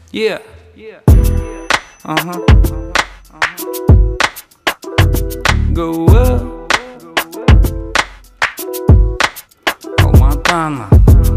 Yeah. Uh-huh. Go up. Алматана.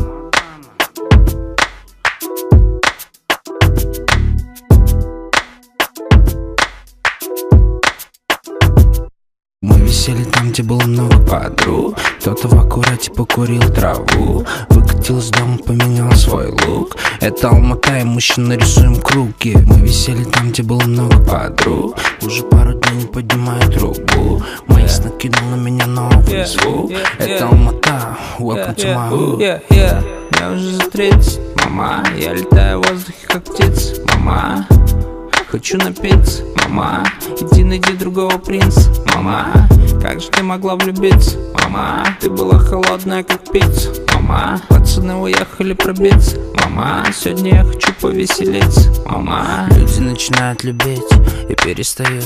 Мы висели там, где было много подруг. Кто-то в аккурате покурил траву, выкатил из дома, поменял свой лук. Это Алмата, и мы еще нарисуем круги. Мы висели там, где было много подруг. Уже пару дней не поднимаю трубу. Моис накинул на меня новый звук. Это Алмата, welcome to my hood. Мне уже за 30, мама. Я летаю в воздухе, как птица, мама. Хочу напиться, мама. Иди найди другого принца, мама. Как же ты могла влюбиться, мама? Ты была холодная, как пицца, мама. Пацаны уехали пробиться, мама. Сегодня я хочу повеселиться, мама. Люди начинают любить и перестают.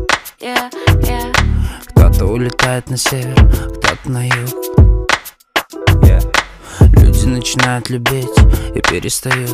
Кто-то улетает на север, кто-то на юг. Люди начинают любить и перестают.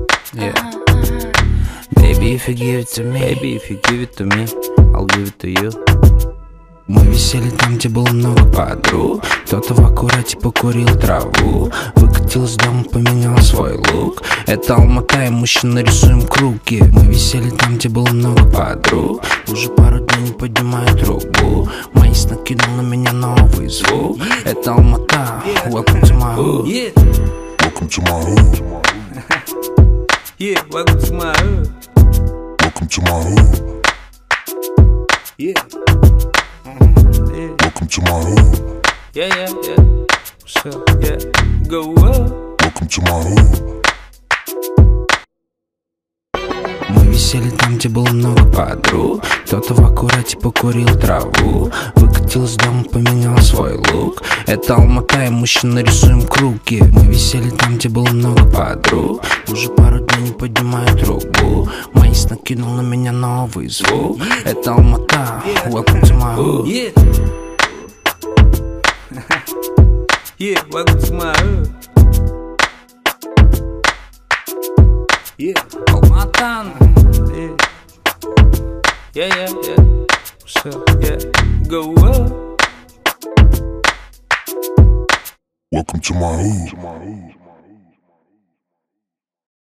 Baby, if you give it to me, baby, if you give it to me, I'll give it to you. Мы висели там, где было много подруг. Кто-то в аккурате покурил траву, выкатил из дома, поменял свой лук. Это Алмата, и мы еще нарисуем круги. Мы висели там, где было много подруг. Уже пару дней не поднимаю трубу. Моис накинул на меня новый звук. Это Алмата, welcome to my hood. Welcome to my hood. Yeah, welcome to my hood. Welcome to my hood. Yeah. Welcome to my hood. Yeah. What's up? Yeah. Go up. Welcome to my hood. Мы висели там, где было много подруг. Кто-то в аккурате покурил траву, выкатил из дома, поменял свой лук. Это Алмата, и мы еще нарисуем круги. Мы висели там, где было много подруг. Уже пару дней не поднимаю трубу. Моис накинул на меня новый звук. Это Алмата, welcome to my hood. Yeah, welcome to my hood. Алматана. Yeah. What's up? Yeah. Go up. Welcome to my hood.